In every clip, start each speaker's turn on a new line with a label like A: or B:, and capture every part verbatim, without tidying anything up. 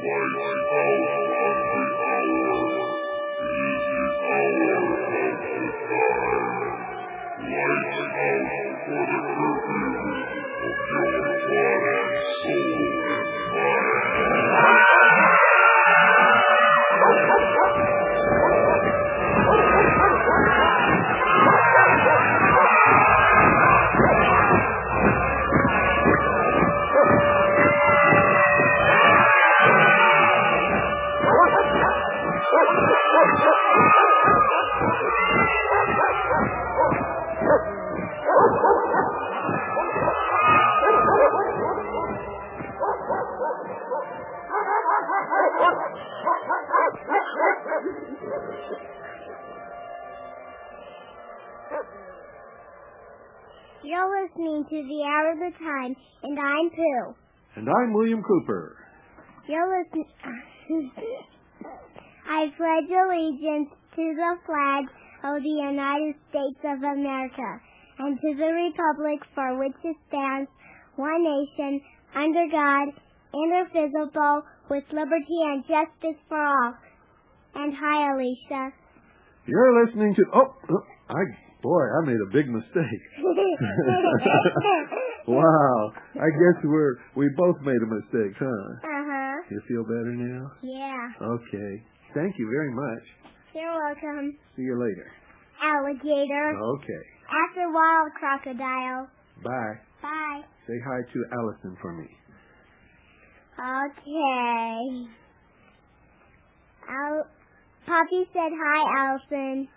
A: You're listening to The Hour of the Time, and I'm Pooh.
B: And I'm William Cooper.
A: You're listening... I pledge allegiance to the flag of the United States of America and to the republic for which it stands, one nation, under God, indivisible, with liberty and justice for all. And hi, Alicia.
B: You're listening to... Oh, oh I... Boy, I made a big mistake. Wow. I guess we're we both made a mistake, huh?
A: Uh-huh.
B: You feel better now?
A: Yeah.
B: Okay. Thank you very much.
A: You're welcome.
B: See you later.
A: Alligator.
B: Okay.
A: After a while, crocodile.
B: Bye.
A: Bye.
B: Say hi to Allison for me.
A: Okay. Al- Poppy said hi, Allison.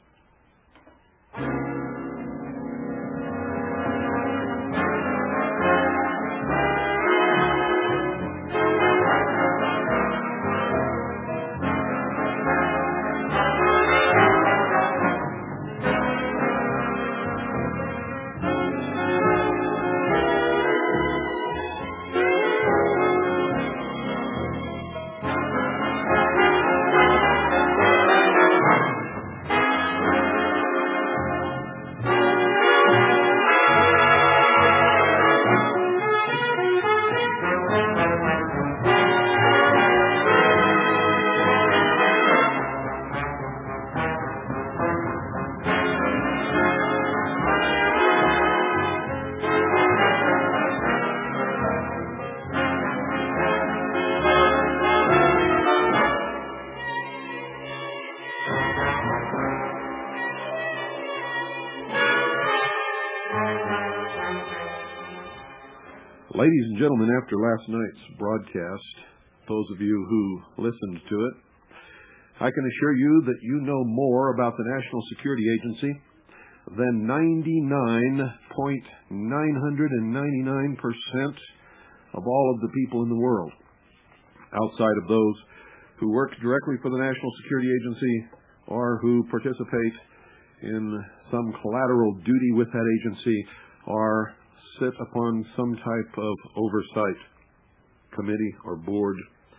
B: Ladies and gentlemen, after last night's broadcast, those of you who listened to it, I can assure you that you know more about the National Security Agency than ninety-nine point nine nine nine percent of all of the people in the world. Outside of those who work directly for the National Security Agency or who participate in some collateral duty with that agency or sit upon some type of oversight committee or board.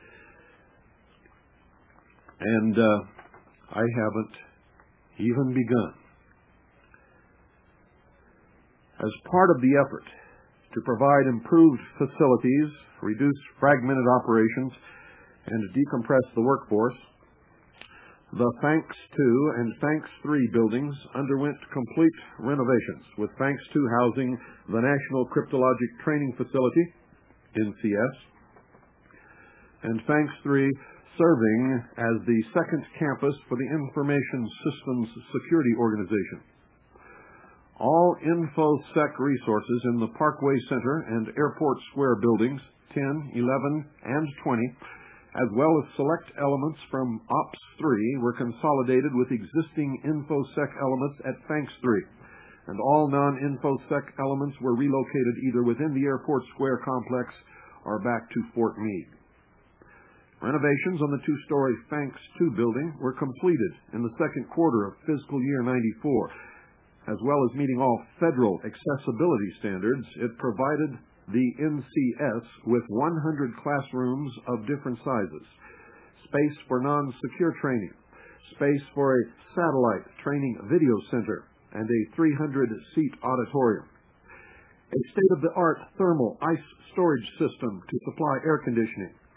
B: And uh, I haven't even begun. As part of the effort to provide improved facilities, reduce fragmented operations, and decompress the workforce, the Thanks two and Thanks three buildings underwent complete renovations, with Thanks two housing the National Cryptologic Training Facility, N C S, and Thanks three serving as the second campus for the Information Systems Security Organization. All InfoSec resources in the Parkway Center and Airport Square buildings, ten, eleven, and twenty, as well as select elements from Ops three, were consolidated with existing InfoSec elements at Thanks three, and all non-InfoSec elements were relocated either within the Airport Square complex or back to Fort Meade. Renovations on the two-story Thanks two building were completed in the second quarter of fiscal year ninety-four. As well as meeting all federal accessibility standards, it provided the N C S with one hundred classrooms of different sizes, space for non-secure training, space for a satellite training video center, and a three hundred seat auditorium, a state-of-the-art thermal ice storage system to supply air conditioning,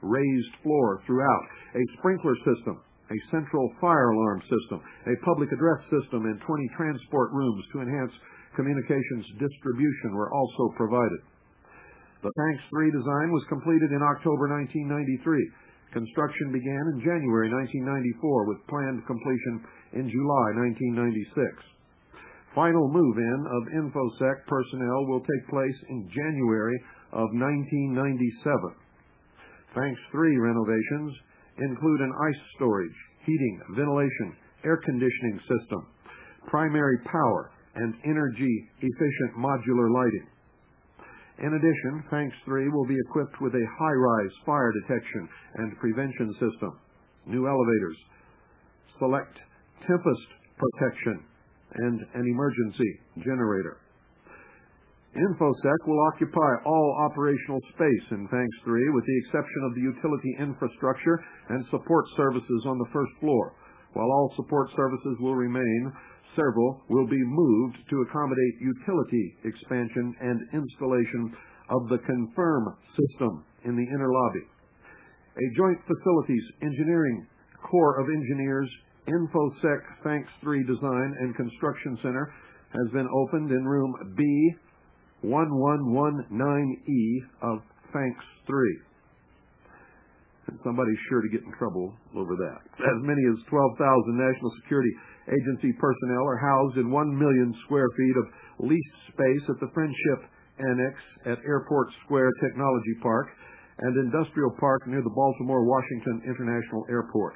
B: raised floor throughout, a sprinkler system, a central fire alarm system, a public address system, and twenty transport rooms to enhance communications distribution were also provided. The Thanks three design was completed in October nineteen ninety-three. Construction began in January nineteen ninety-four with planned completion in July nineteen ninety-six. Final move-in of InfoSec personnel will take place in January of nineteen ninety-seven. Thanks three renovations include an ice storage, heating, ventilation, air conditioning system, primary power, and energy-efficient modular lighting. In addition, Thanks three will be equipped with a high-rise fire detection and prevention system, new elevators, select tempest protection, and an emergency generator. InfoSec will occupy all operational space in Thanks three with the exception of the utility infrastructure and support services on the first floor. While all support services will remain, several will be moved to accommodate utility expansion and installation of the Confirm system in the inner lobby. A joint facilities engineering Corps of Engineers InfoSec Thanks three Design and Construction Center has been opened in room B one one one nine E of Thanks three. And somebody's sure to get in trouble over that. As many as twelve thousand National Security Agency personnel are housed in one million square feet of leased space at the Friendship Annex at Airport Square Technology Park and Industrial Park near the Baltimore-Washington International Airport.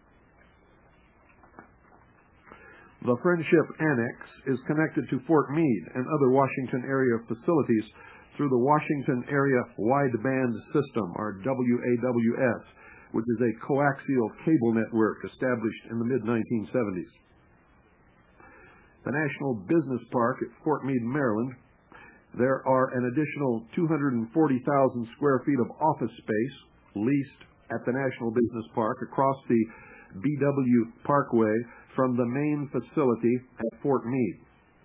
B: The Friendship Annex is connected to Fort Meade and other Washington area facilities through the Washington Area Wideband System, or W A W S, which is a coaxial cable network established in the mid nineteen seventies. The National Business Park at Fort Meade, Maryland, there are an additional two hundred forty thousand square feet of office space leased at the National Business Park across the B W Parkway from the main facility at Fort Meade.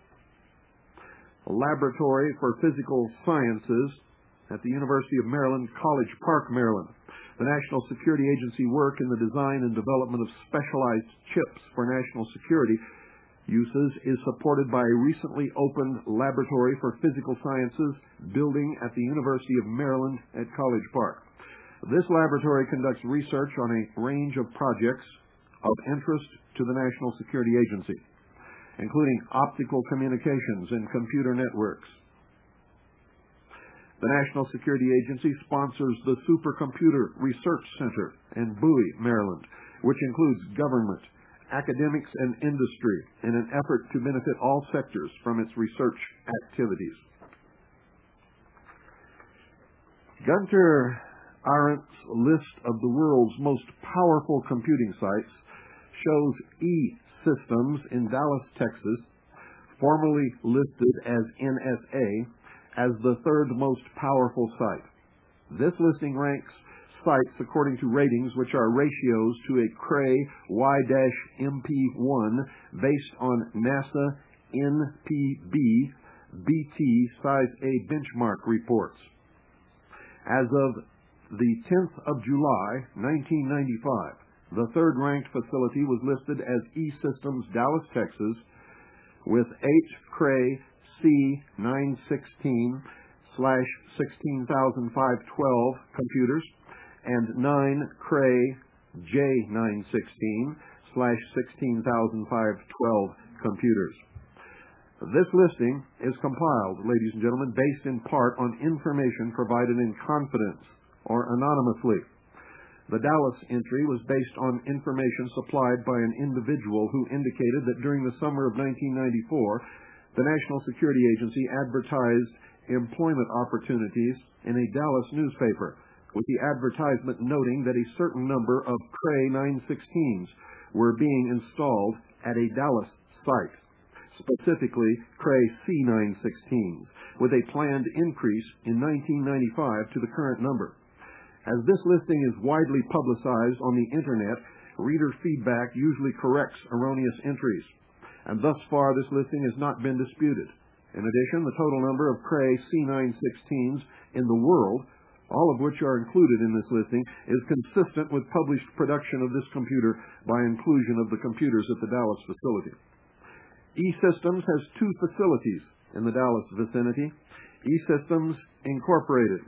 B: A laboratory for physical sciences at the University of Maryland, College Park, Maryland. The National Security Agency work in the design and development of specialized chips for national security uses is supported by a recently opened laboratory for physical sciences building at the University of Maryland at College Park. This laboratory conducts research on a range of projects of interest to the National Security Agency, including optical communications and computer networks. The National Security Agency sponsors the Supercomputer Research Center in Bowie, Maryland, which includes government, academics, and industry in an effort to benefit all sectors from its research activities. Gunter Arendt's list of the world's most powerful computing sites shows E-Systems in Dallas, Texas, formerly listed as N S A, as the third most powerful site. This listing ranks sites according to ratings which are ratios to a Cray Y M P one based on NASA N P B B T Size A benchmark reports. As of the tenth of July, nineteen ninety-five, the third-ranked facility was listed as E-Systems Dallas, Texas, with eight Cray C nine sixteen slash sixteen thousand five hundred twelve computers and nine Cray J nine sixteen slash sixteen thousand five hundred twelve computers. This listing is compiled, ladies and gentlemen, based in part on information provided in confidence or anonymously. The Dallas entry was based on information supplied by an individual who indicated that during the summer of nineteen ninety-four, the National Security Agency advertised employment opportunities in a Dallas newspaper, with the advertisement noting that a certain number of Cray nine sixteens were being installed at a Dallas site, specifically Cray C nine sixteens, with a planned increase in nineteen ninety-five to the current number. As this listing is widely publicized on the Internet, reader feedback usually corrects erroneous entries, and thus far this listing has not been disputed. In addition, the total number of Cray C nine sixteens in the world all of which are included in this listing, is consistent with published production of this computer by inclusion of the computers at the Dallas facility. E-Systems has two facilities in the Dallas vicinity. E-Systems Incorporated.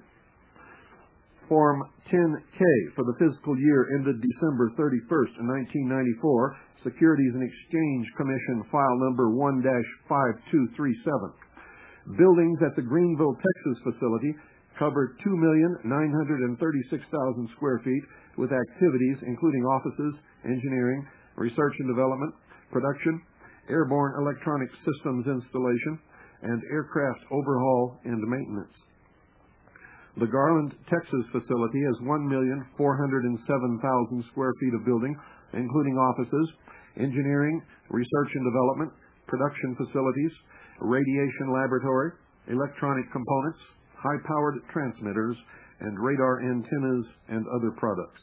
B: Form ten K for the fiscal year ended December thirty-first, nineteen ninety-four, Securities and Exchange Commission file number one dash five two three seven. Buildings at the Greenville, Texas facility cover two million nine hundred thirty-six thousand square feet with activities including offices, engineering, research and development, production, airborne electronic systems installation, and aircraft overhaul and maintenance. The Garland, Texas facility has one million four hundred seven thousand square feet of building, including offices, engineering, research and development, production facilities, radiation laboratory, electronic components, high-powered transmitters, and radar antennas and other products.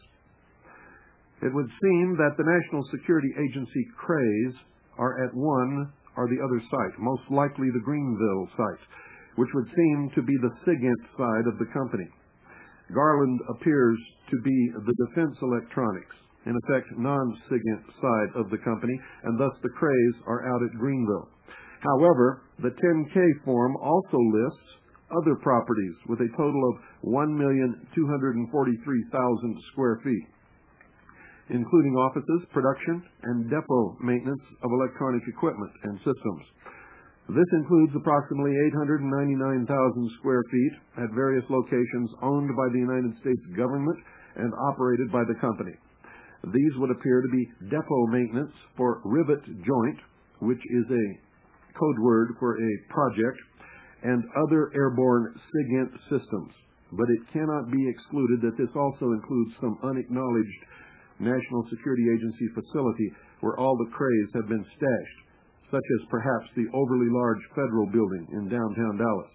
B: It would seem that the National Security Agency C R A Is are at one or the other site, most likely the Greenville site, which would seem to be the SIGINT side of the company. Garland appears to be the defense electronics, in effect non-SIGINT side of the company, and thus the C R A Is are out at Greenville. However, the ten K form also lists other properties with a total of one million two hundred forty-three thousand square feet, including offices, production, and depot maintenance of electronic equipment and systems. This includes approximately eight hundred ninety-nine thousand square feet at various locations owned by the United States government and operated by the company. These would appear to be depot maintenance for rivet joint, which is a code word for a project, and other airborne SIGINT systems. But it cannot be excluded that this also includes some unacknowledged National Security Agency facility where all the C R A Is have been stashed, such as perhaps the overly large federal building in downtown Dallas.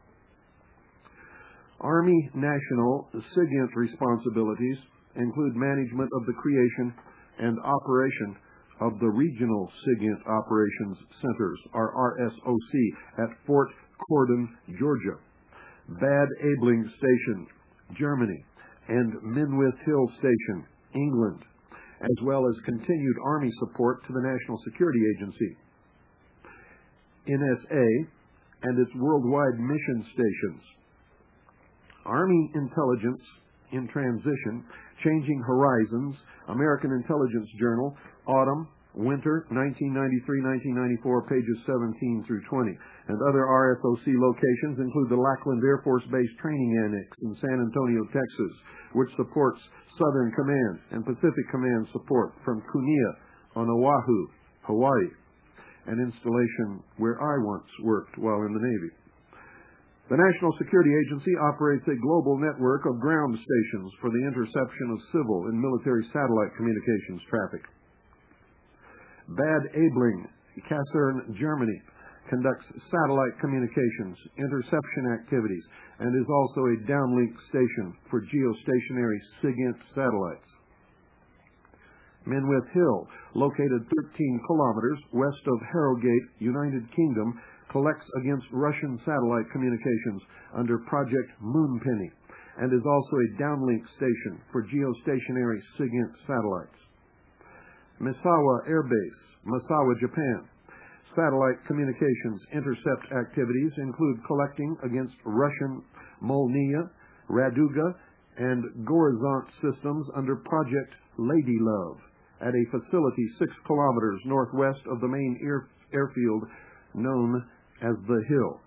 B: Army National SIGINT responsibilities include management of the creation and operation of the Regional SIGINT Operations Centers, or R S O C, at Fort Cordon, Georgia, Bad Aibling Station, Germany, and Minwith Hill Station, England, as well as continued Army support to the National Security Agency, N S A, and its worldwide mission stations. Army Intelligence in Transition, Changing Horizons, American Intelligence Journal, Autumn, Winter, nineteen ninety-three to nineteen ninety-four, pages seventeen through twenty. And other R S O C locations include the Lackland Air Force Base Training Annex in San Antonio, Texas, which supports Southern Command and Pacific Command support from Kunia on Oahu, Hawaii, an installation where I once worked while in the Navy. The National Security Agency operates a global network of ground stations for the interception of civil and military satellite communications traffic. Bad Aibling, Kassern, Germany, conducts satellite communications, interception activities, and is also a downlink station for geostationary SIGINT satellites. Minwith Hill, located thirteen kilometers west of Harrogate, United Kingdom, collects against Russian satellite communications under Project Moonpenny and is also a downlink station for geostationary SIGINT satellites. Misawa Air Base, Misawa, Japan. Satellite communications intercept activities include collecting against Russian Molniya, Raduga, and Gorizont systems under Project Lady Love at a facility six kilometers northwest of the main air, airfield known as The Hill.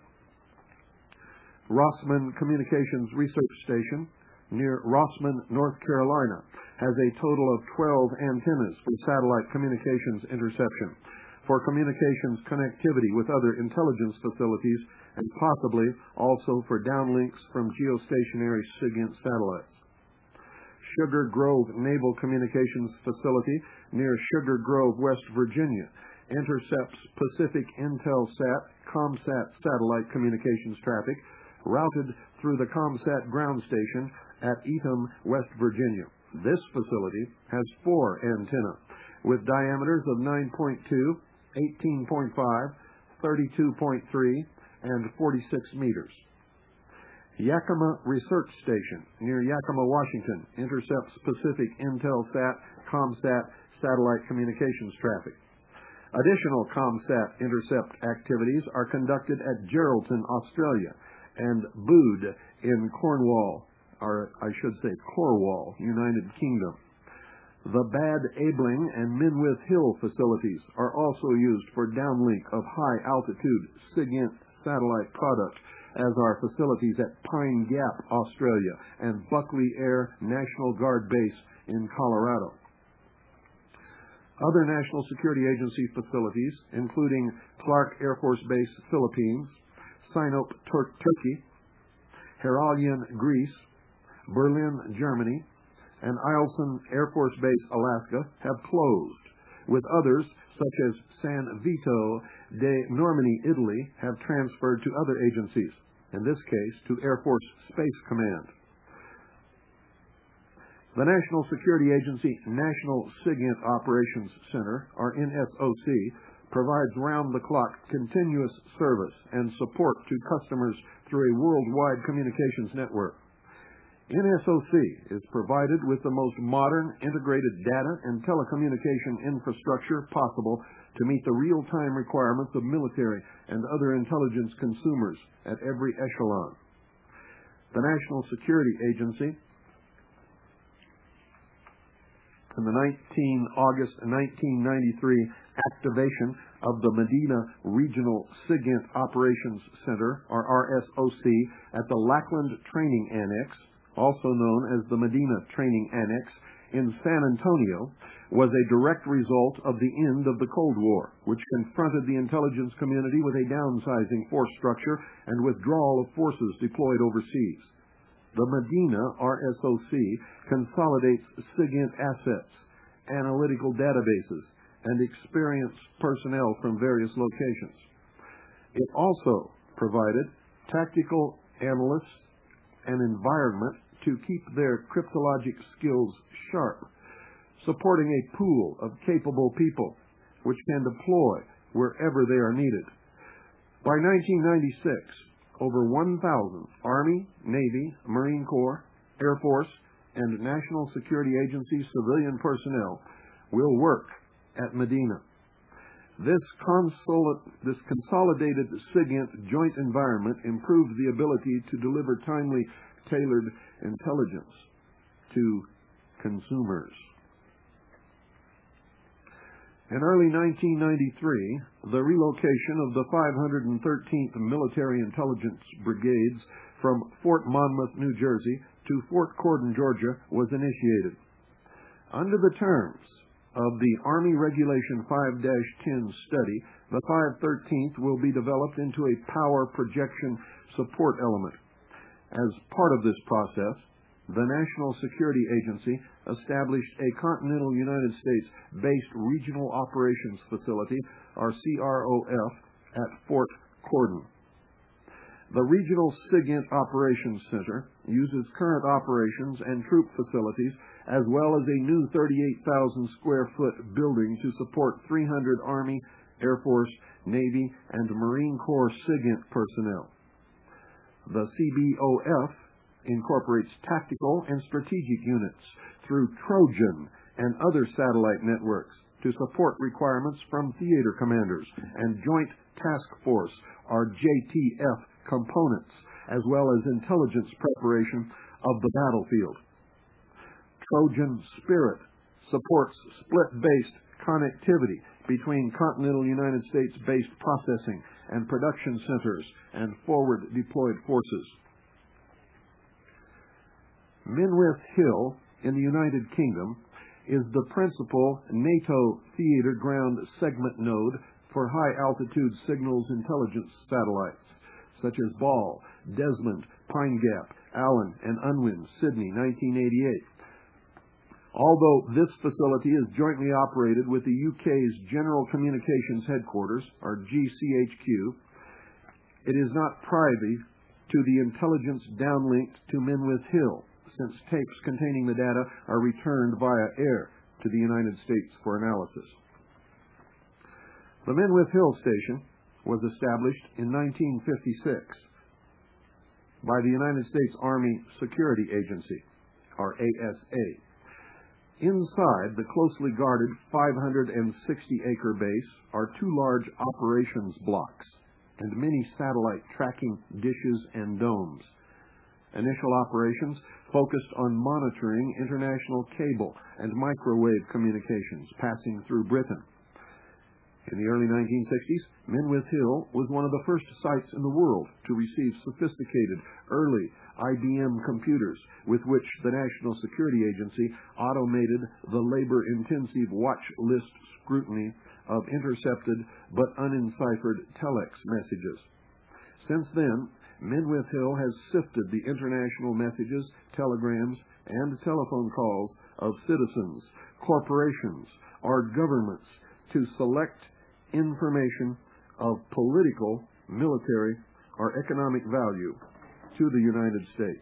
B: Rossman Communications Research Station near Rossman, North Carolina, has a total of twelve antennas for satellite communications interception, for communications connectivity with other intelligence facilities, and possibly also for downlinks from geostationary SIGINT satellites. Sugar Grove Naval Communications Facility near Sugar Grove, West Virginia, intercepts Pacific Intelsat ComSat satellite communications traffic routed through the ComSat ground station at Etham, West Virginia. This facility has four antennae with diameters of nine point two, eighteen point five, thirty-two point three, and forty-six meters. Yakima Research Station near Yakima, Washington, intercepts Pacific Intelsat, ComSat satellite communications traffic. Additional ComSat intercept activities are conducted at Geraldton, Australia, and Bude in Cornwall, or I should say Cornwall, United Kingdom. The Bad Aibling and Minwith Hill facilities are also used for downlink of high-altitude SIGINT satellite products, as are facilities at Pine Gap, Australia, and Buckley Air National Guard Base in Colorado. Other National Security Agency facilities, including Clark Air Force Base, Philippines, Sinop, Tur- Turkey, Heralian, Greece, Berlin, Germany, and Eielson Air Force Base, Alaska, have closed, with others, such as San Vito de Normandy, Italy, have transferred to other agencies, in this case to Air Force Space Command. The National Security Agency National SIGINT Operations Center, or N S O C, provides round-the-clock continuous service and support to customers through a worldwide communications network. N S O C is provided with the most modern integrated data and telecommunication infrastructure possible to meet the real-time requirements of military and other intelligence consumers at every echelon. The National Security Agency, in the August nineteen ninety-three activation of the Medina Regional SIGINT Operations Center, or R S O C, at the Lackland Training Annex, also known as the Medina Training Annex, in San Antonio, was a direct result of the end of the Cold War, which confronted the intelligence community with a downsizing force structure and withdrawal of forces deployed overseas. The Medina R S O C consolidates SIGINT assets, analytical databases, and experienced personnel from various locations. It also provided tactical analysts and environment to keep their cryptologic skills sharp, supporting a pool of capable people which can deploy wherever they are needed. By nineteen ninety-six, over one thousand Army, Navy, Marine Corps, Air Force, and National Security Agency civilian personnel will work at Medina. This, consol- this consolidated SIGINT joint environment improved the ability to deliver timely, tailored intelligence to consumers. In early nineteen ninety-three, the relocation of the five hundred thirteenth Military Intelligence Brigades from Fort Monmouth, New Jersey, to Fort Corden, Georgia, was initiated. Under the terms of the Army Regulation five dash ten study, the five thirteenth will be developed into a power projection support element. As part of this process, the National Security Agency established a Continental United States-based Regional Operations Facility, or C R O F, at Fort Corden. The Regional SIGINT Operations Center uses current operations and troop facilities, as well as a new thirty-eight thousand square foot building to support three hundred Army, Air Force, Navy, and Marine Corps SIGINT personnel. The C B O F incorporates tactical and strategic units through Trojan and other satellite networks to support requirements from theater commanders and Joint Task Force, or J T F, components, as well as intelligence preparation of the battlefield. Trojan Spirit supports split-based connectivity between continental United States-based processing and production centers and forward deployed forces. Minwith Hill in the United Kingdom is the principal NATO theater ground segment node for high-altitude signals intelligence satellites, such as Ball, Desmond, Pine Gap, Allen, and Unwin, Sydney, nineteen eighty-eight. Although this facility is jointly operated with the U K's General Communications Headquarters, or G C H Q, it is not privy to the intelligence downlinked to Minwith Hill, since tapes containing the data are returned via air to the United States for analysis. The Minwith Hill Station was established in nineteen fifty-six. by the United States Army Security Agency, or A S A. Inside the closely guarded five hundred sixty acre base are two large operations blocks and many satellite tracking dishes and domes. Initial operations focused on monitoring international cable and microwave communications passing through Britain. In the early nineteen sixties, Minwith Hill was one of the first sites in the world to receive sophisticated early I B M computers with which the National Security Agency automated the labor-intensive watch list scrutiny of intercepted but unenciphered telex messages. Since then, Minwith Hill has sifted the international messages, telegrams, and telephone calls of citizens, corporations, or governments to select information of political, military, or economic value to the United States.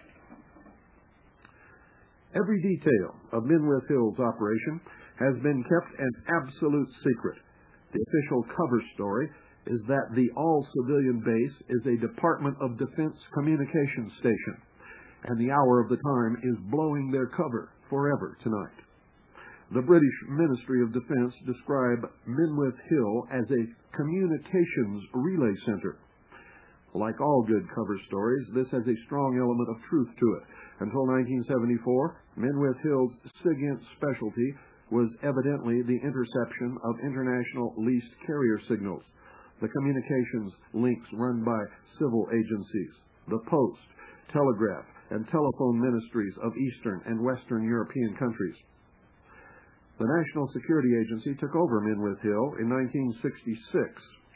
B: Every detail of Minwith Hill's operation has been kept an absolute secret. The official cover story is that the all-civilian base is a Department of Defense communications station, and the hour of the time is blowing their cover forever tonight. The British Ministry of Defense describe Minwith Hill as a communications relay center. Like all good cover stories, this has a strong element of truth to it. Until nineteen seventy-four, Minwith Hill's SIGINT specialty was evidently the interception of international leased carrier signals, the communications links run by civil agencies, the post, telegraph, and telephone ministries of Eastern and Western European countries. The National Security Agency took over Minwith Hill in nineteen sixty-six.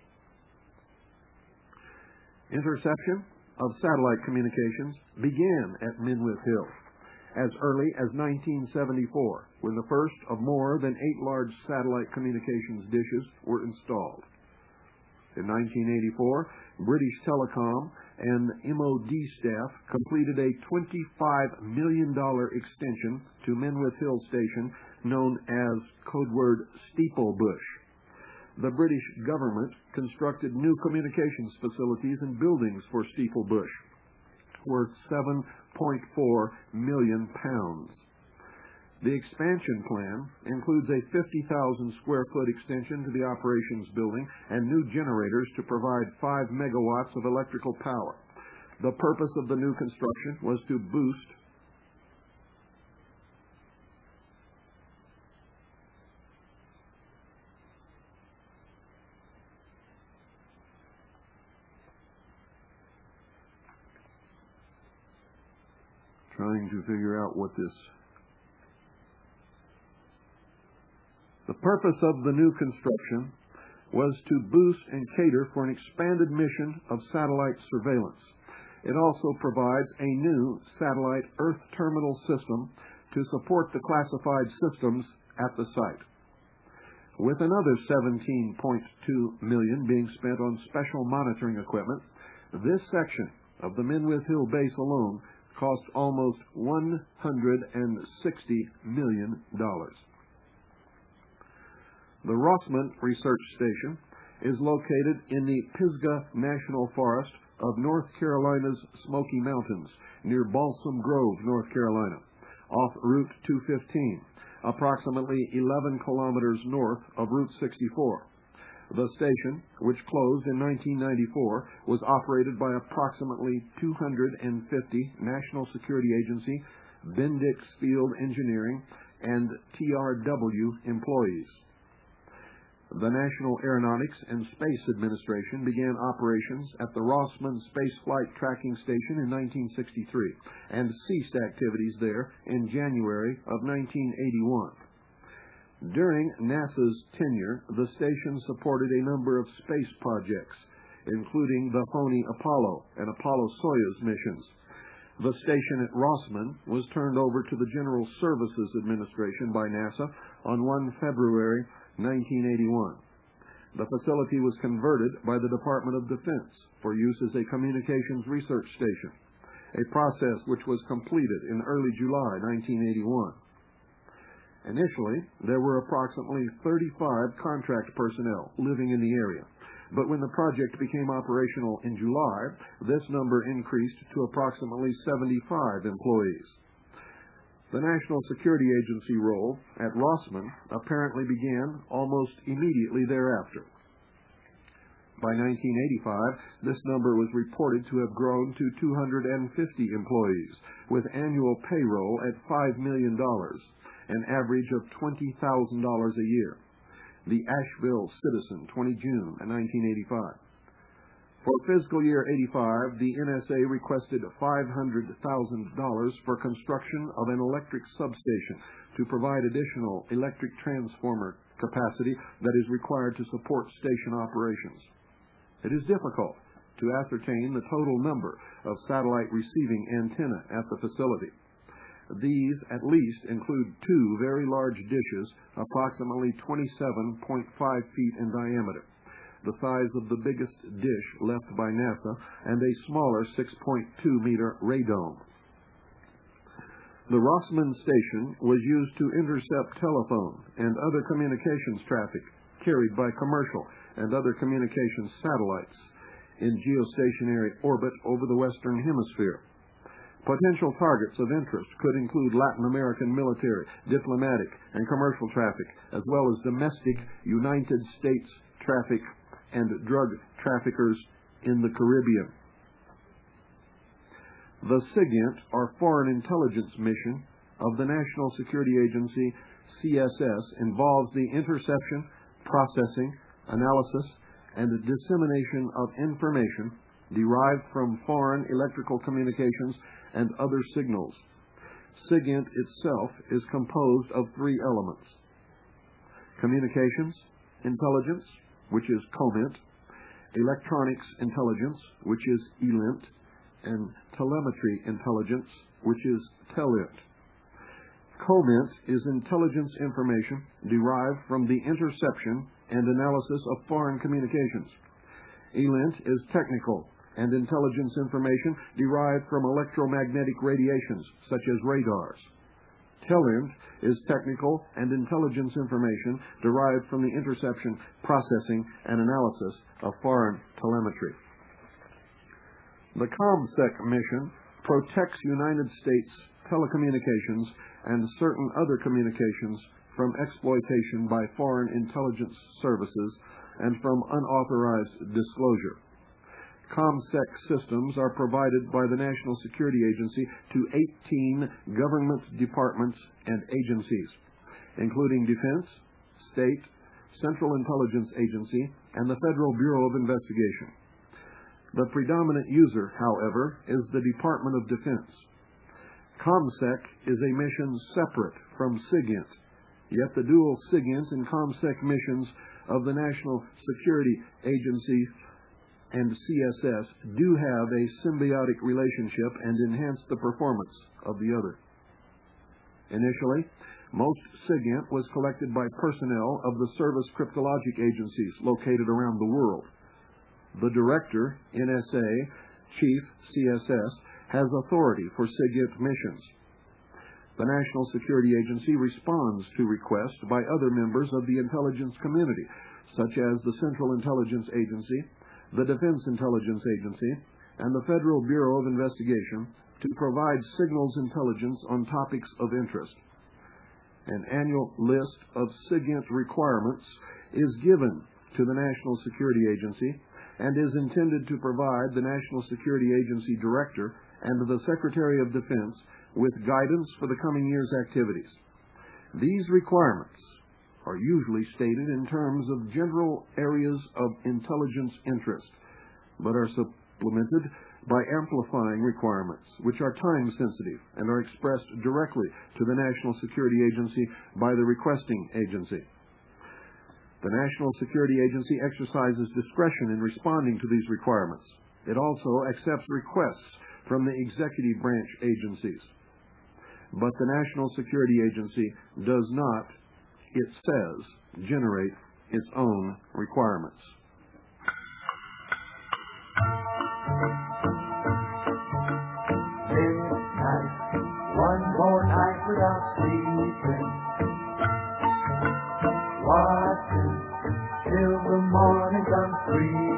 B: Interception of satellite communications began at Minwith Hill as early as nineteen seventy-four, when the first of more than eight large satellite communications dishes were installed. In nineteen eighty-four, British Telecom and M O D staff completed a twenty-five million dollars extension to Minwith Hill Station known as code word Steeplebush. The British government constructed new communications facilities and buildings for Steeplebush, worth seven point four million pounds. The expansion plan includes a fifty thousand square foot extension to the operations building and new generators to provide five megawatts of electrical power. The purpose of the new construction was to boost trying to figure out what this The purpose of the new construction was to boost and cater for an expanded mission of satellite surveillance. It also provides a new satellite Earth terminal system to support the classified systems at the site. With another seventeen point two million dollars being spent on special monitoring equipment, this section of the Minwith Hill base alone cost almost one hundred sixty million dollars. The Rossman Research Station is located in the Pisgah National Forest of North Carolina's Smoky Mountains, near Balsam Grove, North Carolina, off Route two fifteen, approximately eleven kilometers north of Route sixty-four. The station, which closed in nineteen ninety-four, was operated by approximately two hundred fifty National Security Agency, Bendix Field Engineering, and T R W employees. The National Aeronautics and Space Administration began operations at the Rossman Space Flight Tracking Station in nineteen sixty-three and ceased activities there in January of nineteen eighty-one. During NASA's tenure, the station supported a number of space projects, including the Phony Apollo and Apollo-Soyuz missions. The station at Rossman was turned over to the General Services Administration by NASA on the first of February nineteen eighty-one. The facility was converted by the Department of Defense for use as a communications research station, a process which was completed in early July nineteen eighty-one. Initially, there were approximately thirty-five contract personnel living in the area, but when the project became operational in July, this number increased to approximately seventy-five employees. The National Security Agency role at Rossman apparently began almost immediately thereafter. By nineteen eighty-five, this number was reported to have grown to two hundred fifty employees, with annual payroll at five million dollars, an average of twenty thousand dollars a year. The Asheville Citizen, the twentieth of June, nineteen eighty-five. For fiscal year eighty-five, the N S A requested five hundred thousand dollars for construction of an electric substation to provide additional electric transformer capacity that is required to support station operations. It is difficult to ascertain the total number of satellite receiving antennae at the facility. These at least include two very large dishes, approximately twenty-seven point five feet in diameter, the size of the biggest dish left by NASA, and a smaller six point two meter radome. The Rossman station was used to intercept telephone and other communications traffic carried by commercial and other communications satellites in geostationary orbit over the Western Hemisphere. Potential targets of interest could include Latin American military, diplomatic, and commercial traffic, as well as domestic United States traffic and drug traffickers in the Caribbean. The SIGINT, or Foreign Intelligence Mission, of the National Security Agency, C S S, involves the interception, processing, analysis, and dissemination of information derived from foreign electrical communications and other signals. SIGINT itself is composed of three elements: communications intelligence, which is COMINT, electronics intelligence, which is ELINT, and telemetry intelligence, which is TELINT. COMINT is intelligence information derived from the interception and analysis of foreign communications. ELINT is technical and intelligence information derived from electromagnetic radiations, such as radars. TELINT is technical and intelligence information derived from the interception, processing, and analysis of foreign telemetry. The COMSEC mission protects United States telecommunications and certain other communications from exploitation by foreign intelligence services and from unauthorized disclosure. COMSEC systems are provided by the National Security Agency to eighteen government departments and agencies, including Defense, State, Central Intelligence Agency, and the Federal Bureau of Investigation. The predominant user, however, is the Department of Defense. COMSEC is a mission separate from SIGINT, yet the dual SIGINT and COMSEC missions of the National Security Agency and C S S do have a symbiotic relationship and enhance the performance of the other. Initially, most SIGINT was collected by personnel of the service cryptologic agencies located around the world. The Director, N S A, Chief, C S S, has authority for SIGINT missions. The National Security Agency responds to requests by other members of the intelligence community, such as the Central Intelligence Agency, the Defense Intelligence Agency, and the Federal Bureau of Investigation to provide signals intelligence on topics of interest. An annual list of SIGINT requirements is given to the National Security Agency and is intended to provide the National Security Agency Director and the Secretary of Defense with guidance for the coming year's activities. These requirements are usually stated in terms of general areas of intelligence interest, but are supplemented by amplifying requirements, which are time-sensitive and are expressed directly to the National Security Agency by the requesting agency. The National Security Agency exercises discretion in responding to these requirements. It also accepts requests from the executive branch agencies. But the National Security Agency does not, it says, generate its own requirements.
C: Midnight, one more night without sleeping, watching till the morning comes free.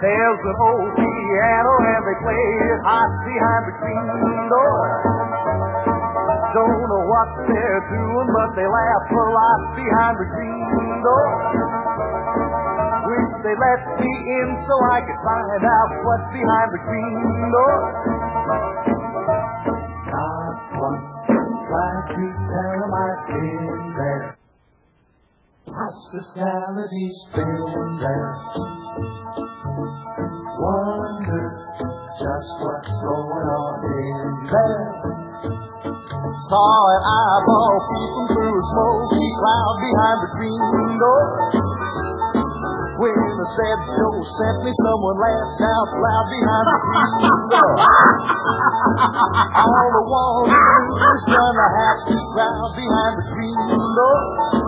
C: There's an old piano and they play it hot behind the green door. Don't know what they're doing, but they laugh a lot behind the green door. Wish they let me in so I could find out what's behind the green door. Not once tried to tell them I've been there. Hospitality's been there. Wonder just what's going on in there. Saw an eyeball peeping through a smoky cloud behind the green door. When I said Joe sent me, someone laughed out loud behind the green door. All the walls run a happy crowd behind the green door.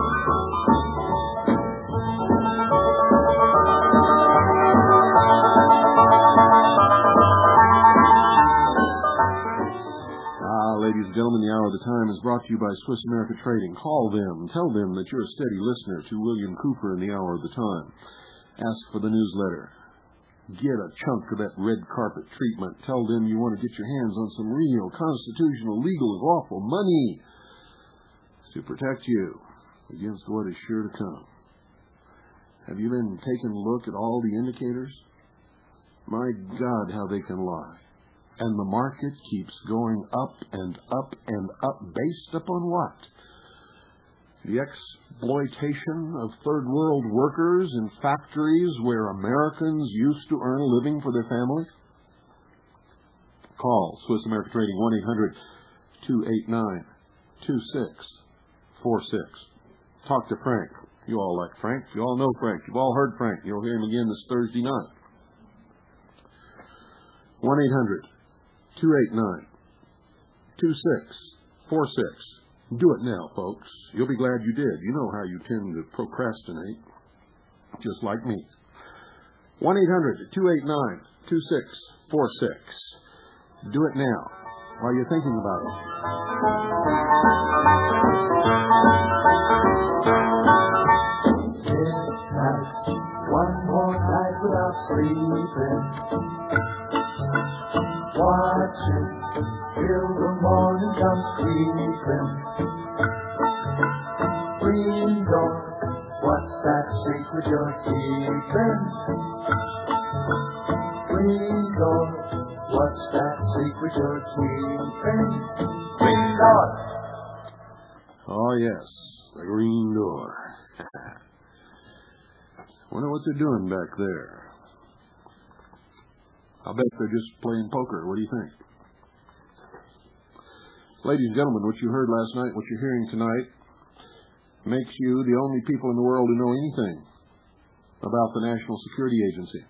B: Ladies and gentlemen, the Hour of the Time is brought to you by Swiss America Trading. Call them. Tell them that you're a steady listener to William Cooper in the Hour of the Time. Ask for the newsletter. Get a chunk of that red carpet treatment. Tell them you want to get your hands on some real constitutional, legal, and lawful money to protect you against what is sure to come. Have you been taking a look at all the indicators? My God, how they can lie. And the market keeps going up and up and up based upon what? The exploitation of third world workers in factories where Americans used to earn a living for their families? Call Swiss America Trading one eight hundred two eight nine two six four six. Talk to Frank. You all like Frank. You all know Frank. You've all heard Frank. You'll hear him again this Thursday night. one eight hundred two eight nine two six four six. Do it now, folks. You'll be glad you did. You know how you tend to procrastinate, just like me. one eight hundred two eight nine two six four six. Do it now while you're thinking about it.
C: Midnight, one more night without sleeping. Watching till the morning comes creeping. Green door, what's that secret you're keeping? Green door, what's that secret you're keeping? Green door.
B: Oh, yes, the green door. Wonder what they're doing back there. I bet they're just playing poker. What do you think? Ladies and gentlemen, what you heard last night, what you're hearing tonight, makes you the only people in the world who know anything about the National Security Agency.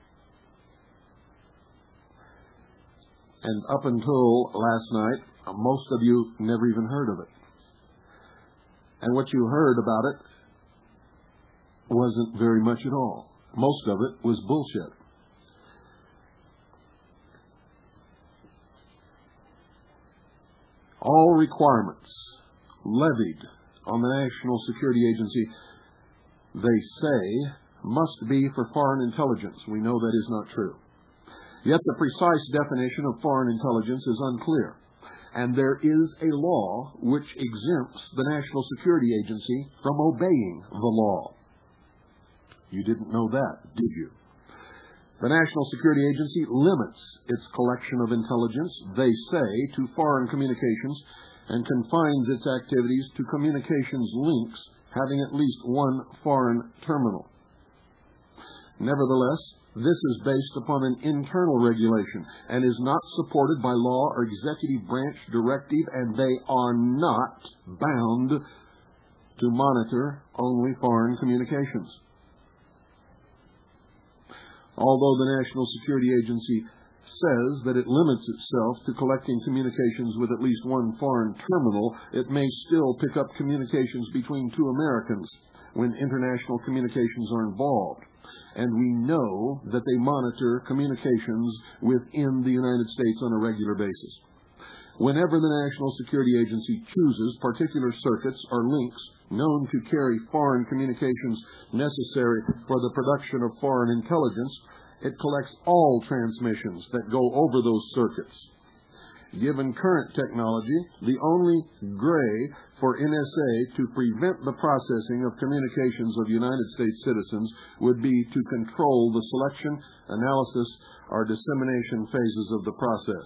B: And up until last night, most of you never even heard of it. And what you heard about it wasn't very much at all. Most of it was bullshit. All requirements levied on the National Security Agency, they say, must be for foreign intelligence. We know that is not true. Yet the precise definition of foreign intelligence is unclear. And there is a law which exempts the National Security Agency from obeying the law. You didn't know that, did you? The National Security Agency limits its collection of intelligence, they say, to foreign communications and confines its activities to communications links having at least one foreign terminal. Nevertheless, this is based upon an internal regulation and is not supported by law or executive branch directive, and they are not bound to monitor only foreign communications. Although the National Security Agency says that it limits itself to collecting communications with at least one foreign terminal, it may still pick up communications between two Americans when international communications are involved. And we know that they monitor communications within the United States on a regular basis. Whenever the National Security Agency chooses particular circuits or links known to carry foreign communications necessary for the production of foreign intelligence, It collects all transmissions that go over those circuits. Given current technology, the only gray for N S A to prevent the processing of communications of United States citizens would be to control the selection, analysis, or dissemination phases of the process.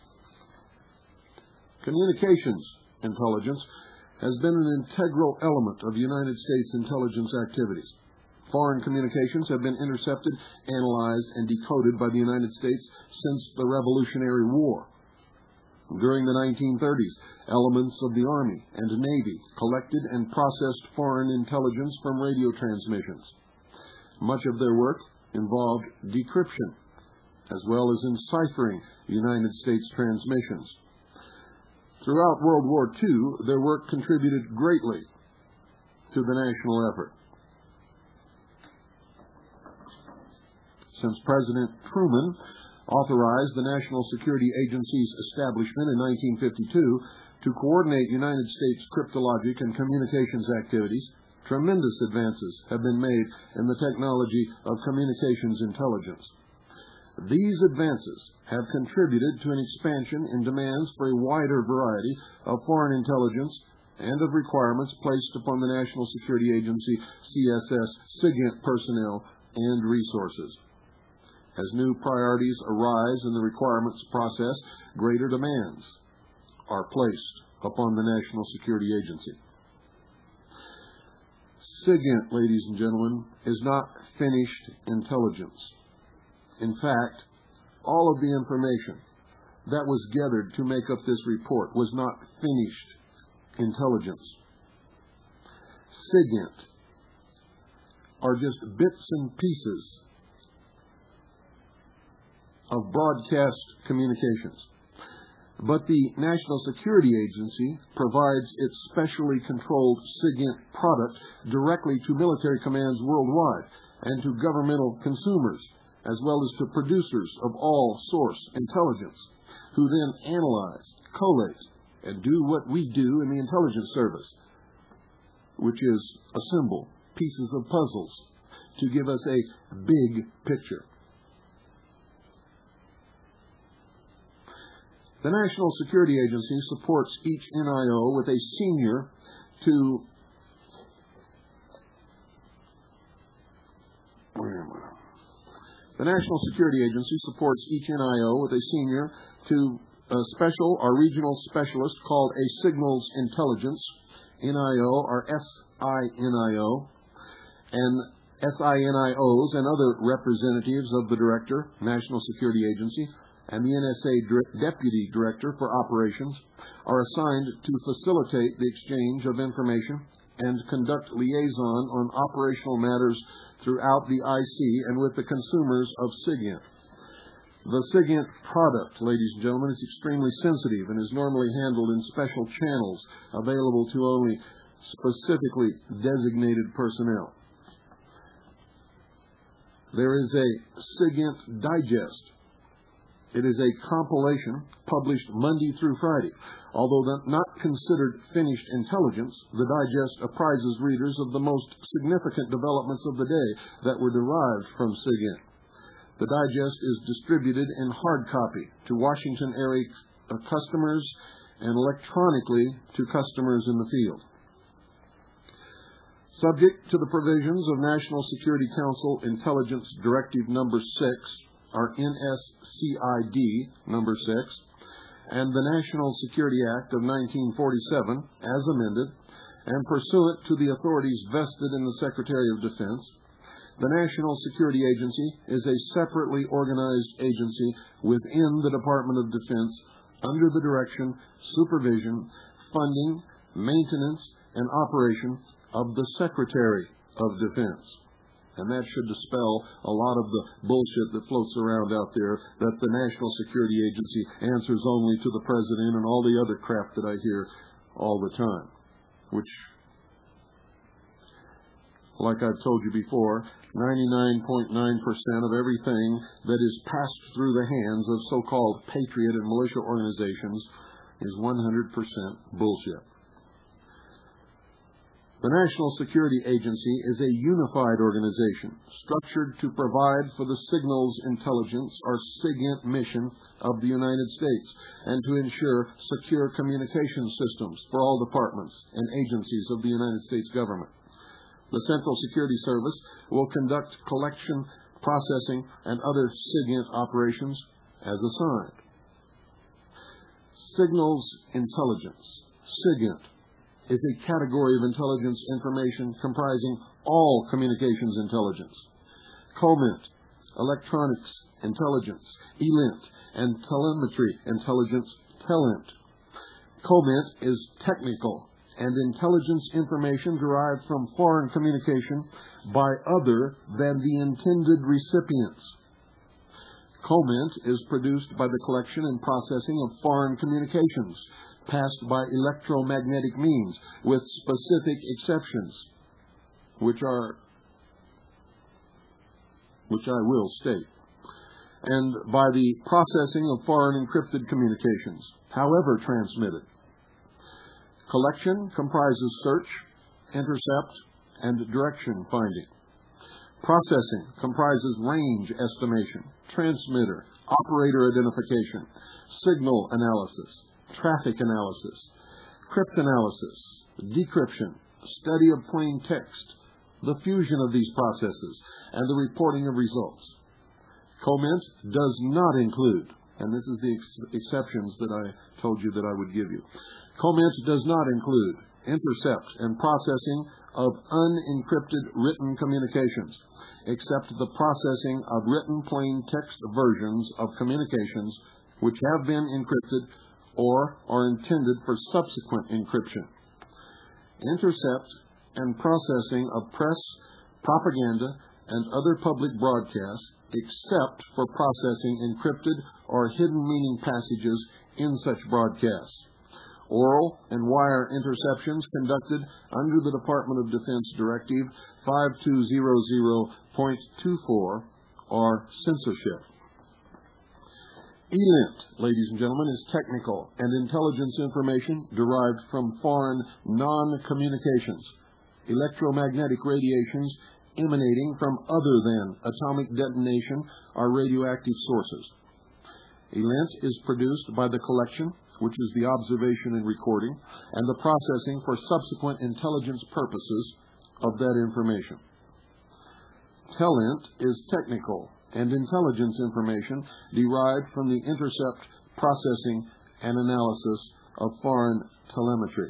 B: Communications intelligence has been an integral element of United States intelligence activities. Foreign communications have been intercepted, analyzed, and decoded by the United States since the Revolutionary War. During the nineteen thirties, elements of the Army and Navy collected and processed foreign intelligence from radio transmissions. Much of their work involved decryption, as well as enciphering United States transmissions. Throughout World War Two, their work contributed greatly to the national effort. Since President Truman authorized the National Security Agency's establishment in nineteen fifty-two to coordinate United States cryptologic and communications activities, tremendous advances have been made in the technology of communications intelligence. These advances have contributed to an expansion in demands for a wider variety of foreign intelligence and of requirements placed upon the National Security Agency, C S S, SIGINT personnel, and resources. As new priorities arise in the requirements process, greater demands are placed upon the National Security Agency. SIGINT, ladies and gentlemen, is not finished intelligence. In fact, all of the information that was gathered to make up this report was not finished intelligence. SIGINT are just bits and pieces of broadcast communications. But the National Security Agency provides its specially controlled SIGINT product directly to military commands worldwide and to governmental consumers, as well as to producers of all source intelligence, who then analyze, collate, and do what we do in the intelligence service, which is assemble pieces of puzzles to give us a big picture. The National Security Agency supports each N I O with a senior to where am I? The National Security Agency supports each N I O with a senior to a special or regional specialist called a Signals Intelligence, N I O or S I N I O, and S I N I Os and other representatives of the Director, National Security Agency, and the N S A Deputy Director for Operations are assigned to facilitate the exchange of information and conduct liaison on operational matters throughout the I C and with the consumers of SIGINT. The SIGINT product, ladies and gentlemen, is extremely sensitive and is normally handled in special channels available to only specifically designated personnel. There is a SIGINT Digest. It is a compilation published Monday through Friday. Although not considered finished intelligence, the digest apprises readers of the most significant developments of the day that were derived from SIGINT. The digest is distributed in hard copy to Washington area customers and electronically to customers in the field. Subject to the provisions of National Security Council Intelligence Directive Number six, or N S C I D Number six, and the National Security Act of nineteen forty-seven, as amended, and pursuant to the authorities vested in the Secretary of Defense, the National Security Agency is a separately organized agency within the Department of Defense under the direction, supervision, funding, maintenance, and operation of the Secretary of Defense. And that should dispel a lot of the bullshit that floats around out there that the National Security Agency answers only to the President and all the other crap that I hear all the time. Which, like I've told you before, ninety-nine point nine percent of everything that is passed through the hands of so-called patriot and militia organizations is one hundred percent bullshit. The National Security Agency is a unified organization structured to provide for the signals intelligence, or SIGINT mission, of the United States and to ensure secure communication systems for all departments and agencies of the United States government. The Central Security Service will conduct collection, processing, and other SIGINT operations as assigned. Signals intelligence, SIGINT, is a category of intelligence information comprising all communications intelligence. COMINT, electronics intelligence, ELINT, and telemetry intelligence, TELINT. COMINT is technical and intelligence information derived from foreign communication by other than the intended recipients. COMINT is produced by the collection and processing of foreign communications passed by electromagnetic means, with specific exceptions, which are, which I will state, and by the processing of foreign encrypted communications, however transmitted. Collection comprises search, intercept, and direction finding. Processing comprises range estimation, transmitter, operator identification, signal analysis, traffic analysis, cryptanalysis, decryption, study of plain text, the fusion of these processes, and the reporting of results. COMINT does not include, and this is the ex- exceptions that I told you that I would give you, COMINT does not include intercept and processing of unencrypted written communications, except the processing of written plain text versions of communications which have been encrypted or are intended for subsequent encryption. Intercept and processing of press, propaganda, and other public broadcasts, except for processing encrypted or hidden meaning passages in such broadcasts. Oral and wire interceptions conducted under the Department of Defense Directive five two zero zero point two four are censorship. ELINT, ladies and gentlemen, is technical and intelligence information derived from foreign non-communications, electromagnetic radiations emanating from other than atomic detonation or radioactive sources. ELINT is produced by the collection, which is the observation and recording, and the processing for subsequent intelligence purposes of that information. TELINT is technical and intelligence information derived from the intercept, processing, and analysis of foreign telemetry.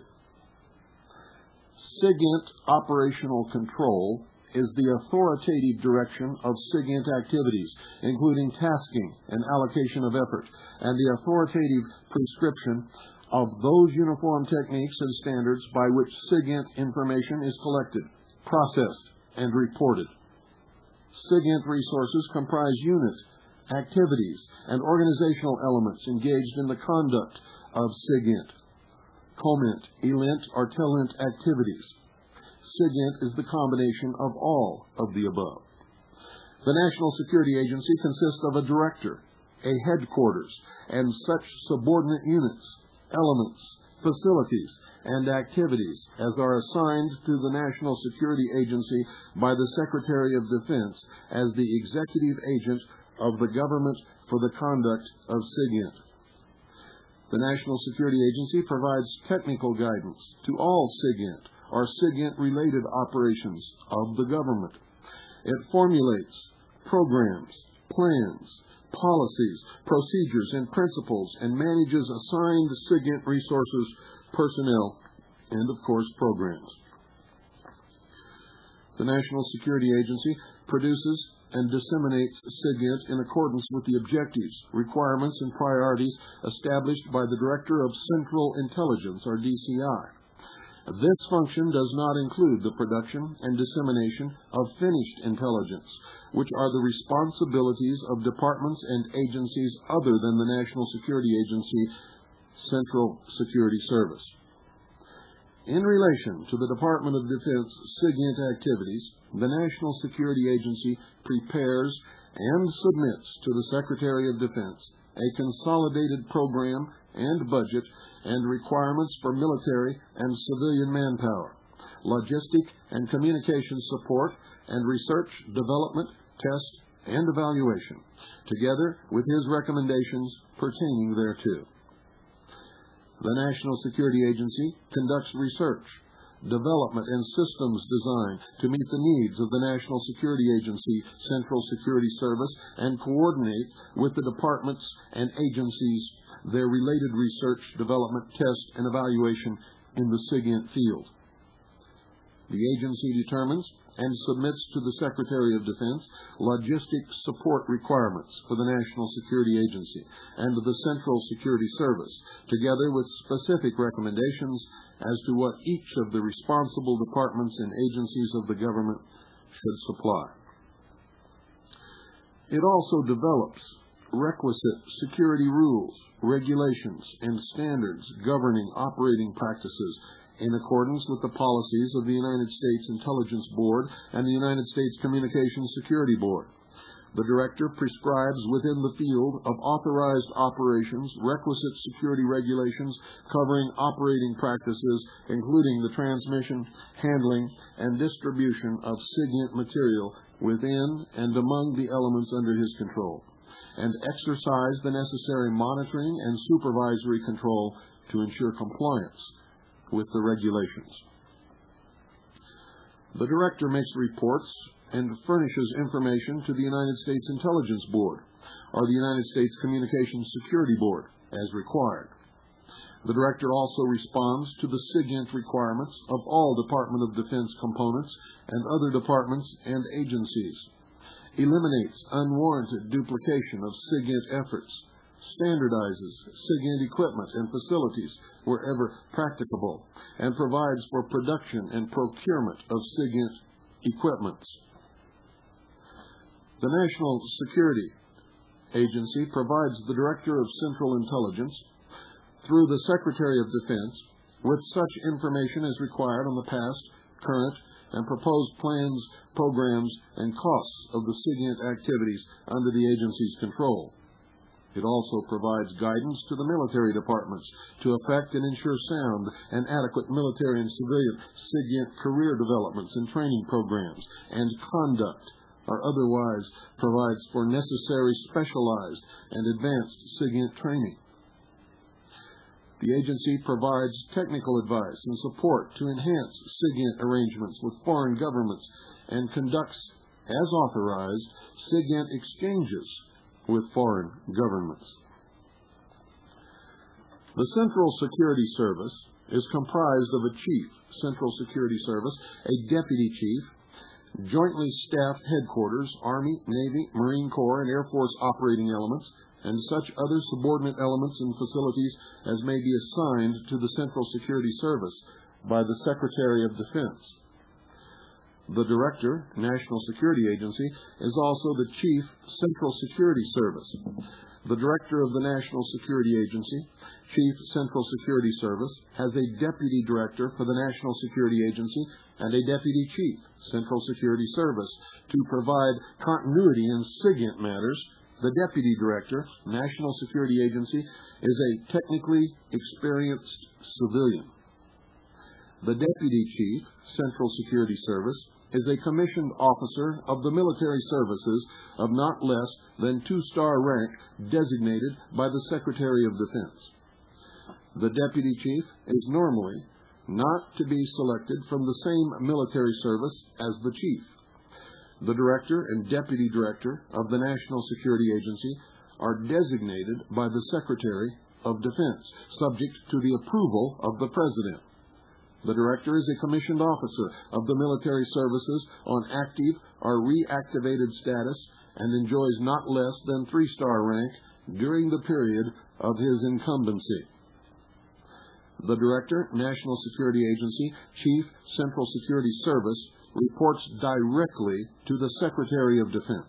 B: SIGINT operational control is the authoritative direction of SIGINT activities, including tasking and allocation of effort, and the authoritative prescription of those uniform techniques and standards by which SIGINT information is collected, processed, and reported. SIGINT resources comprise unit, activities, and organizational elements engaged in the conduct of SIGINT, COMINT, ELINT, or TELINT activities. SIGINT is the combination of all of the above. The National Security Agency consists of a director, a headquarters, and such subordinate units, elements, facilities, and activities as are assigned to the National Security Agency by the Secretary of Defense as the executive agent of the government for the conduct of SIGINT. The National Security Agency provides technical guidance to all SIGINT or SIGINT-related operations of the government. It formulates programs, plans, policies, procedures, and principles, and manages assigned SIGINT resources, personnel, and, of course, programs. The National Security Agency produces and disseminates SIGINT in accordance with the objectives, requirements, and priorities established by the Director of Central Intelligence, or D C I. This function does not include the production and dissemination of finished intelligence, which are the responsibilities of departments and agencies other than the National Security Agency Central Security Service. In relation to the Department of Defense SIGINT activities, the National Security Agency prepares and submits to the Secretary of Defense a consolidated program and budget and requirements for military and civilian manpower, logistic and communication support, and research, development, test, and evaluation, together with his recommendations pertaining thereto. The National Security Agency conducts research, development, and systems design to meet the needs of the National Security Agency Central Security Service and coordinate with the departments and agencies their related research, development, test, and evaluation in the SIGINT field. The agency determines and submits to the Secretary of Defense logistic support requirements for the National Security Agency and the Central Security Service, together with specific recommendations as to what each of the responsible departments and agencies of the government should supply. It also develops requisite security rules, regulations, and standards governing operating practices in accordance with the policies of the United States Intelligence Board and the United States Communications Security Board. The Director prescribes within the field of authorized operations requisite security regulations covering operating practices, including the transmission, handling, and distribution of SIGINT material within and among the elements under his control, and exercise the necessary monitoring and supervisory control to ensure compliance with the regulations. The Director makes reports and furnishes information to the United States Intelligence Board or the United States Communications Security Board as required. The Director also responds to the SIGINT requirements of all Department of Defense components and other departments and agencies, eliminates unwarranted duplication of SIGINT efforts, standardizes SIGINT equipment and facilities wherever practicable, and provides for production and procurement of SIGINT equipments. The National Security Agency provides the Director of Central Intelligence, through the Secretary of Defense, with such information as required on the past, current, and proposed plans, programs, and costs of the SIGINT activities under the agency's control. It also provides guidance to the military departments to effect and ensure sound and adequate military and civilian SIGINT career developments and training programs and conduct, or otherwise provides for necessary specialized and advanced SIGINT training. The agency provides technical advice and support to enhance SIGINT arrangements with foreign governments and conducts, as authorized, SIGINT exchanges with foreign governments. The Central Security Service is comprised of a Chief, Central Security Service, a Deputy Chief, jointly staffed headquarters, Army, Navy, Marine Corps, and Air Force operating elements, and such other subordinate elements and facilities as may be assigned to the Central Security Service by the Secretary of Defense. The Director, National Security Agency, is also the Chief, Central Security Service. The Director of the National Security Agency, Chief, Central Security Service, has a Deputy Director for the National Security Agency and a Deputy Chief, Central Security Service. To provide continuity in SIGINT matters, the Deputy Director, National Security Agency, is a technically experienced civilian. The Deputy Chief, Central Security Service, is a commissioned officer of the military services of not less than two-star rank designated by the Secretary of Defense. The Deputy Chief is normally not to be selected from the same military service as the Chief. The Director and Deputy Director of the National Security Agency are designated by the Secretary of Defense, subject to the approval of the President. The Director is a commissioned officer of the military services on active or reactivated status and enjoys not less than three-star rank during the period of his incumbency. The Director, National Security Agency, Chief, Central Security Service, reports directly to the Secretary of Defense.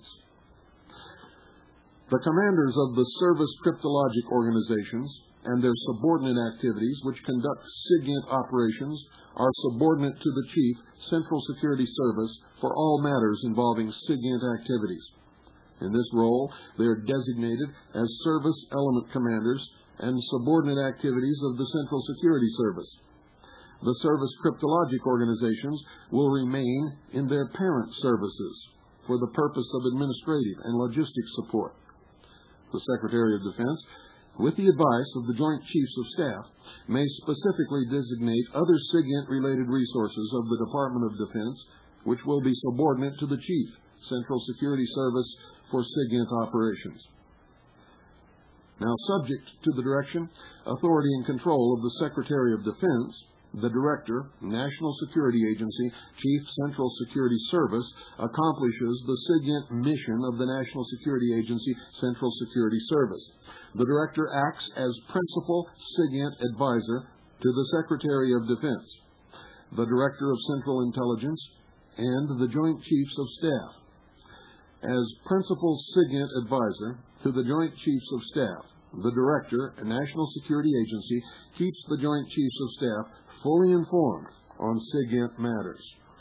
B: The commanders of the service cryptologic organizations and their subordinate activities which conduct SIGINT operations are subordinate to the Chief, Central Security Service, for all matters involving SIGINT activities. In this role, they are designated as service element commanders and subordinate activities of the Central Security Service. The service cryptologic organizations will remain in their parent services for the purpose of administrative and logistic support. The Secretary of Defense, with the advice of the Joint Chiefs of Staff, may specifically designate other SIGINT-related resources of the Department of Defense, which will be subordinate to the Chief, Central Security Service for SIGINT operations. Now, subject to the direction, authority, and control of the Secretary of Defense, the Director, National Security Agency, Chief Central Security Service, accomplishes the SIGINT mission of the National Security Agency, Central Security Service. The Director acts as principal SIGINT advisor to the Secretary of Defense, the Director of Central Intelligence, and the Joint Chiefs of Staff. As principal SIGINT advisor to the Joint Chiefs of Staff, the Director, National Security Agency, keeps the Joint Chiefs of Staff fully informed on SIGINT matters.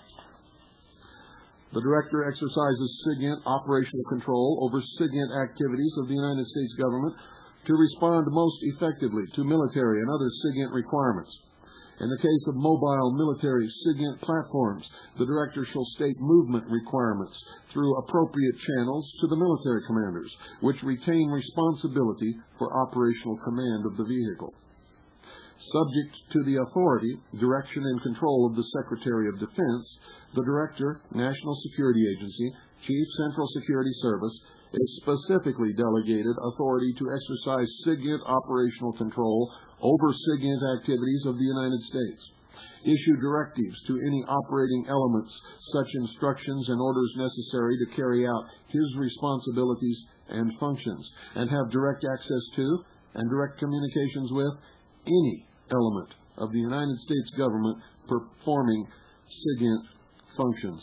B: The Director exercises SIGINT operational control over SIGINT activities of the United States government to respond most effectively to military and other SIGINT requirements. In the case of mobile military SIGINT platforms, the Director shall state movement requirements through appropriate channels to the military commanders, which retain responsibility for operational command of the vehicle. Subject to the authority, direction, and control of the Secretary of Defense, the Director, National Security Agency, Chief Central Security Service, is specifically delegated authority to exercise SIGINT operational control over SIGINT activities of the United States, issue directives to any operating elements, such instructions and orders necessary to carry out his responsibilities and functions, and have direct access to and direct communications with any element of the United States government performing SIGINT functions.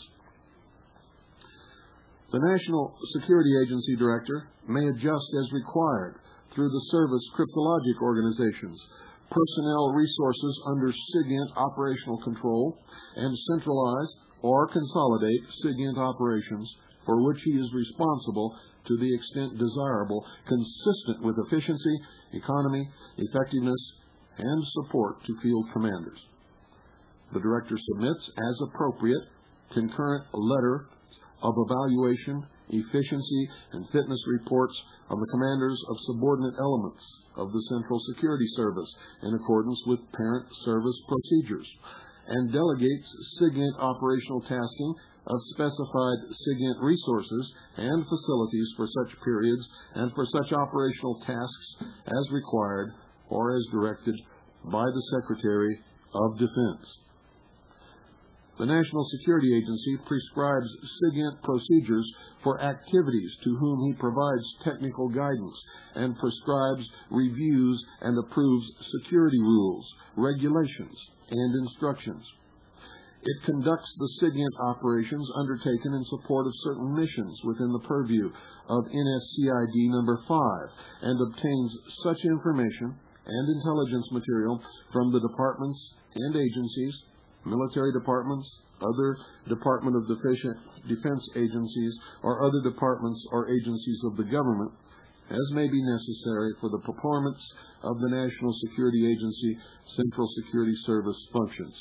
B: The National Security Agency Director may adjust as required through the service cryptologic organizations, personnel resources under SIGINT operational control, and centralize or consolidate SIGINT operations for which he is responsible to the extent desirable, consistent with efficiency, economy, effectiveness, and support to field commanders. The Director submits, as appropriate, concurrent letter of evaluation, efficiency, and fitness reports of the commanders of subordinate elements of the Central Security Service in accordance with parent service procedures, and delegates SIGINT operational tasking of specified SIGINT resources and facilities for such periods and for such operational tasks as required or as directed by the Secretary of Defense. The National Security Agency prescribes SIGINT procedures for activities to whom he provides technical guidance and prescribes, reviews, and approves security rules, regulations, and instructions. It conducts the SIGINT operations undertaken in support of certain missions within the purview of N S C I D number five and obtains such information and intelligence material from the departments and agencies, military departments, other Department of Defense agencies, or other departments or agencies of the government, as may be necessary for the performance of the National Security Agency Central Security Service functions.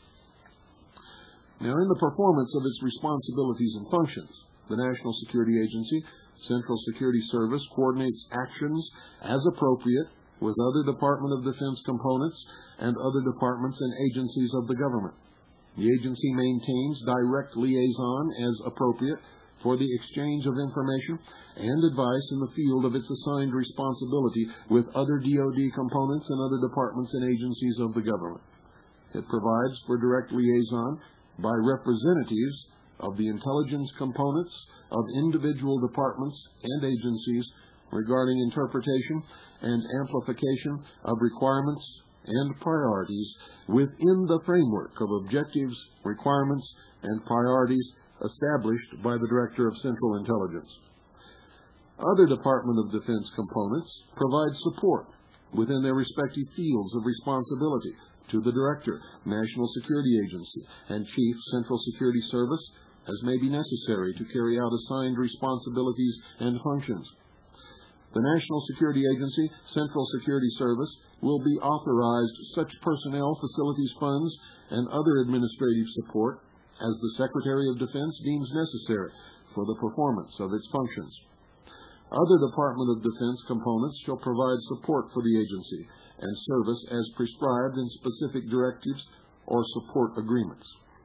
B: Now, in the performance of its responsibilities and functions, the National Security Agency Central Security Service coordinates actions as appropriate with other Department of Defense components and other departments and agencies of the government. The agency maintains direct liaison as appropriate for the exchange of information and advice in the field of its assigned responsibility with other D O D components and other departments and agencies of the government. It provides for direct liaison by representatives of the intelligence components of individual departments and agencies regarding interpretation and amplification of requirements and priorities within the framework of objectives, requirements, and priorities established by the Director of Central Intelligence. Other Department of Defense components provide support within their respective fields of responsibility to the Director, National Security Agency, and Chief Central Security Service as may be necessary to carry out assigned responsibilities and functions. The National Security Agency, Central Security Service, will be authorized such personnel, facilities, funds, and other administrative support as the Secretary of Defense deems necessary for the performance of its functions. Other Department of Defense components shall provide support for the agency and service as prescribed in specific directives or support agreements.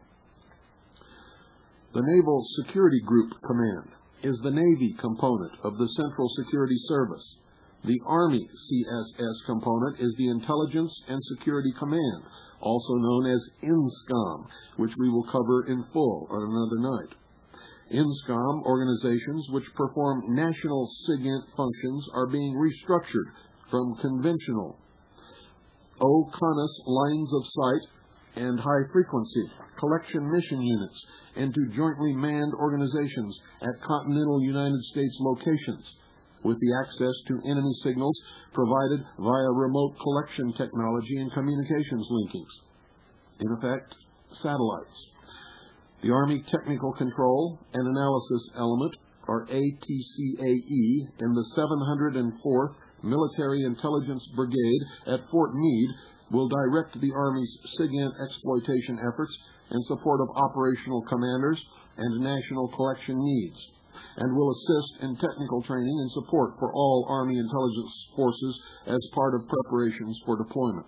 B: The Naval Security Group Command is the Navy component of the Central Security Service. The Army C S S component is the Intelligence and Security Command, also known as INSCOM, which we will cover in full on another night. INSCOM organizations which perform national SIGINT functions are being restructured from conventional O CONUS lines of sight and high-frequency collection mission units into jointly manned organizations at continental United States locations, with the access to enemy signals provided via remote collection technology and communications linkings. In effect, satellites. The Army Technical Control and Analysis Element, or A T C A E, in the seven hundred fourth Military Intelligence Brigade at Fort Meade will direct the Army's SIGINT exploitation efforts in support of operational commanders and national collection needs, and will assist in technical training and support for all Army intelligence forces as part of preparations for deployment.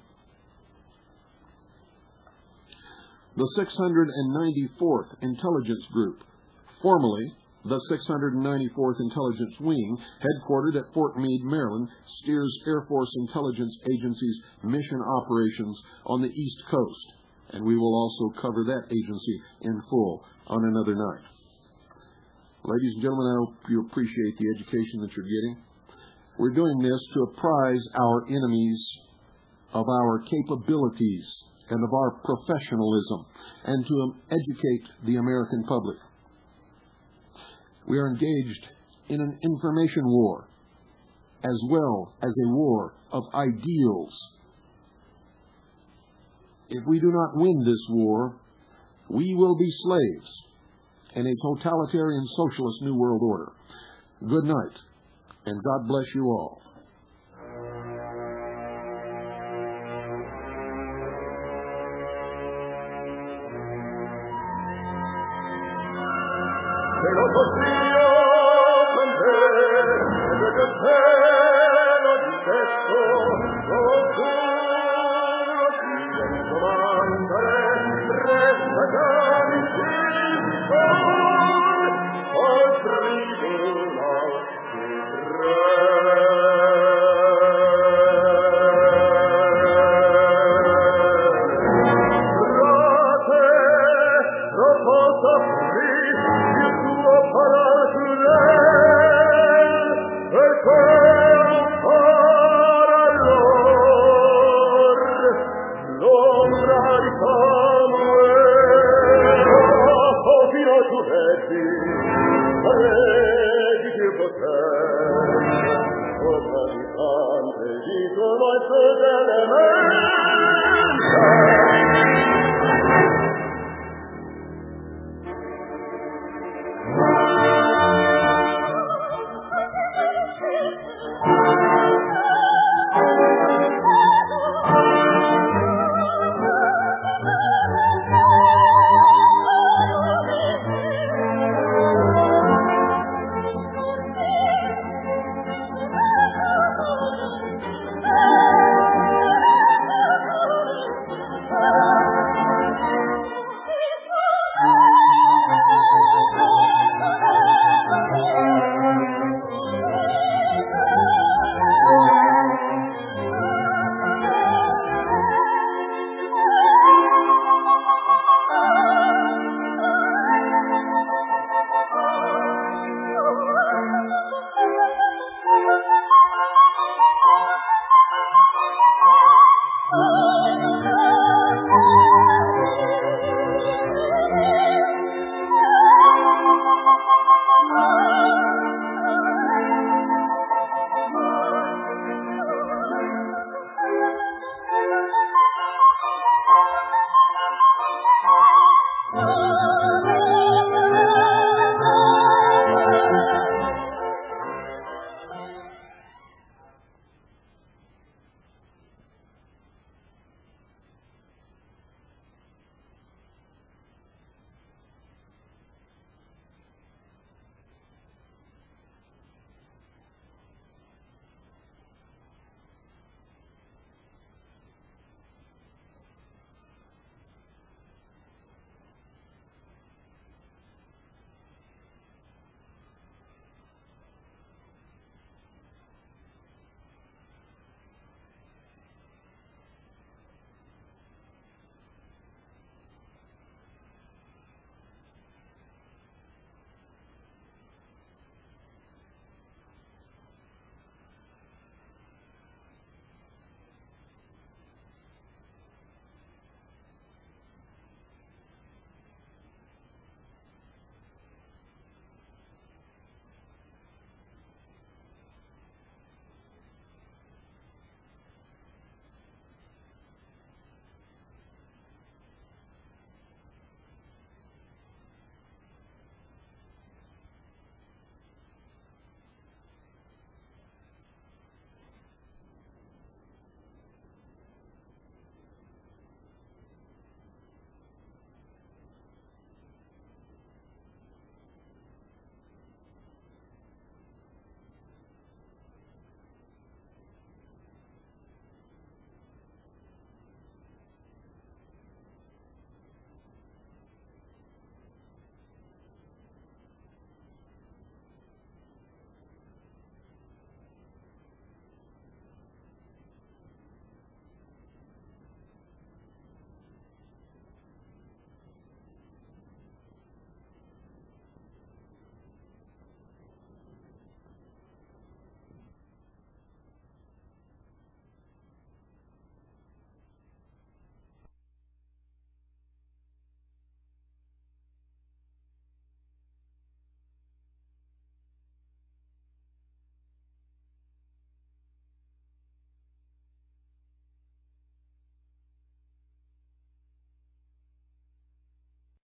B: The six hundred ninety-fourth Intelligence Group, formerly the six hundred ninety-fourth Intelligence Wing, headquartered at Fort Meade, Maryland, steers Air Force Intelligence Agency's mission operations on the East Coast, and we will also cover that agency in full on another night. Ladies and gentlemen, I hope you appreciate the education that you're getting. We're doing this to apprise our enemies of our capabilities and of our professionalism, and to educate the American public. We are engaged in an information war, as well as a war of ideals. If we do not win this war, we will be slaves in a totalitarian socialist New World Order. Good night, and God bless you all.
C: Thank you.